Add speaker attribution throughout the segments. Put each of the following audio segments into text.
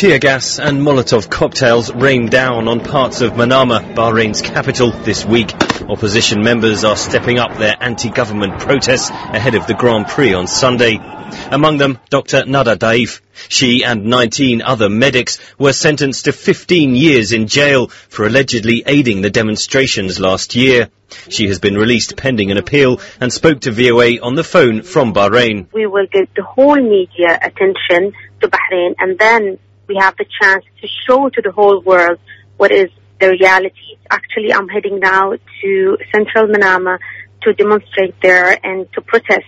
Speaker 1: Tear gas and Molotov cocktails rained down on parts of Manama, Bahrain's capital, this week. Opposition members are stepping up their anti-government protests ahead of the Grand Prix on Sunday. Among them, Dr. Nada Daif. She and 19 other medics were sentenced to 15 years in jail for allegedly aiding the demonstrations last year. She has been released pending an appeal and spoke to VOA on the phone from Bahrain.
Speaker 2: We will give the whole media attention to Bahrain, and then we have the chance to show to the whole world what is the reality. Actually, I'm heading now to central Manama to demonstrate there and to protest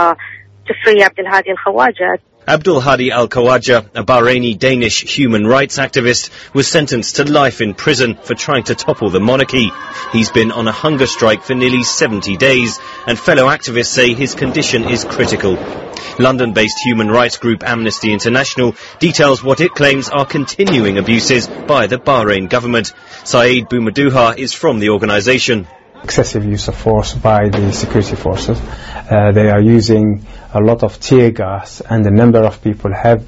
Speaker 2: to free Abdul Hadi Al-Khawaja.
Speaker 1: Abdul Hadi Al-Khawaja, a Bahraini Danish human rights activist, was sentenced to life in prison for trying to topple the monarchy. He's been on a hunger strike for nearly 70 days, and fellow activists say his condition is critical. London-based human rights group Amnesty International details what it claims are continuing abuses by the Bahrain government. Saeed Boumadouha is from the organisation.
Speaker 3: Excessive use of force by the security forces. They are using a lot of tear gas, and a number of people have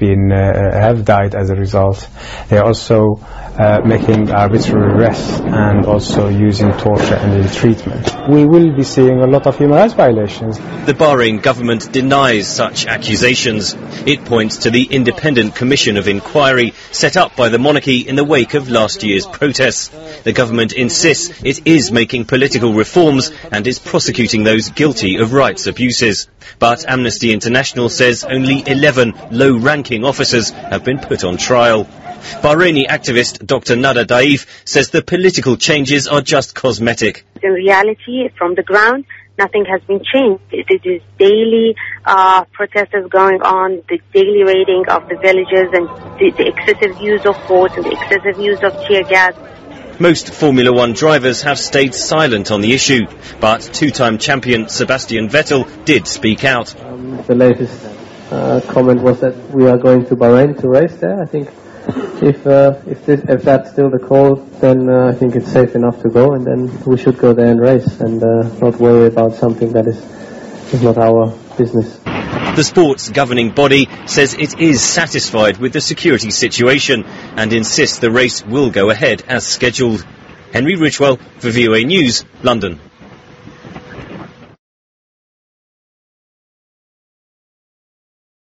Speaker 3: died as a result. They are also making arbitrary arrests and also using torture and ill treatment. We will be seeing a lot of human rights violations.
Speaker 1: The Bahrain government denies such accusations. It points to the Independent Commission of Inquiry set up by the monarchy in the wake of last year's protests. The government insists it is making political reforms and is prosecuting those guilty of rights abuses. But Amnesty International says only 11 low-ranking officers have been put on trial. Bahraini activist Dr. Nada Daif says the political changes are just cosmetic.
Speaker 2: In reality, from the ground, nothing has been changed. It is daily protests going on, the daily raiding of the villages and the excessive use of force and the excessive use of tear gas.
Speaker 1: Most Formula One drivers have stayed silent on the issue, but two-time champion Sebastian Vettel did speak out.
Speaker 4: The latest comment was that we are going to Bahrain to race there. I think if that's still the call, then I think it's safe enough to go, and then we should go there and race and not worry about something that is not our business.
Speaker 1: The sport's governing body says it is satisfied with the security situation and insists the race will go ahead as scheduled. Henry Richwell for VOA News, London.